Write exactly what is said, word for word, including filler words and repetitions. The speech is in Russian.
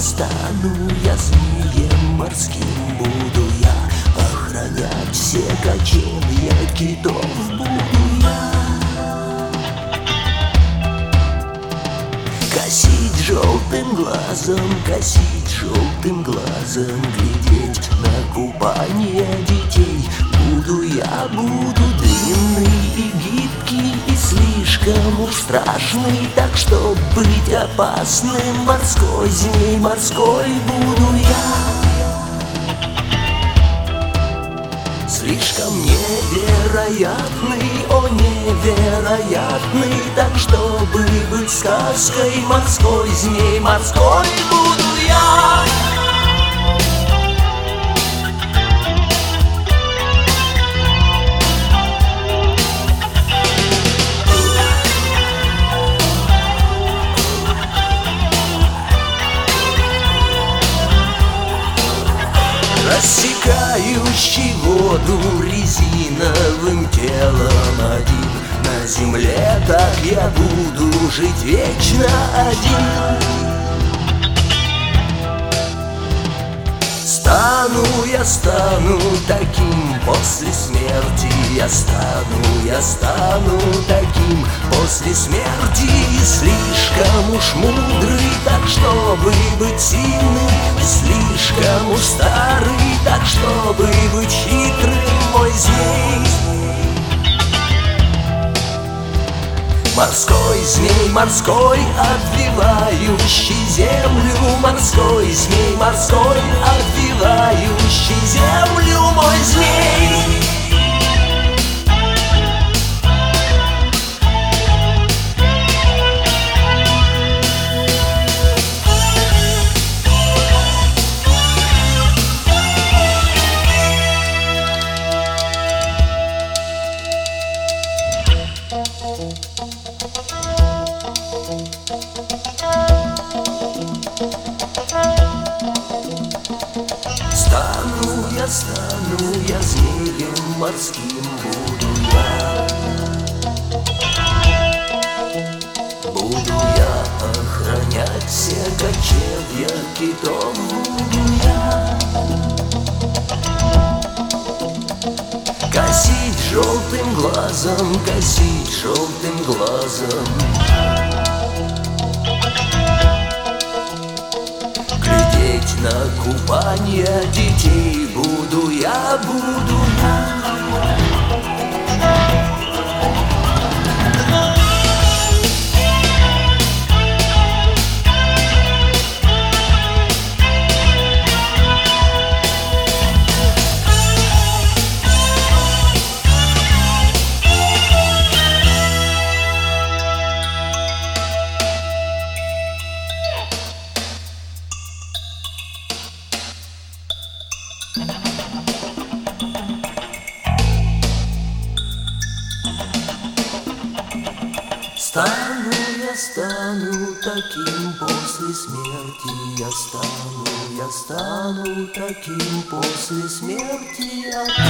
стану я змеем морским, буду я охранять все кочевья китов, буду я косить желтым глазом, косить желтым глазом, глядеть на купание детей. Буду я, буду длинный и гибкий, и слишком уж страшный, так что быть опасным, морской змей морской буду я. Слишком невероятный, о невероятный, так чтобы быть сказкой, морской змей морской буду я. Рассекающий воду резиновым телом один, на земле так я буду жить вечно один. Стану я, стану таким после смерти, я стану, я стану таким после смерти. Слишком уж мудрый, так чтобы быть сильным, слишком уж старый, так чтобы быть хитрым, мой змей. Морской змей морской, обвивающий землю, морской змей морской, обвивающий землю, мой змей. Стану я, стану я змеем морским, буду я. Буду я охранять все кочевья китов, буду я косить желтым глазом, косить желтым глазом, на купание детей. Буду я, буду я. Стану я, стану таким после смерти, я стану, я стану таким после смерти.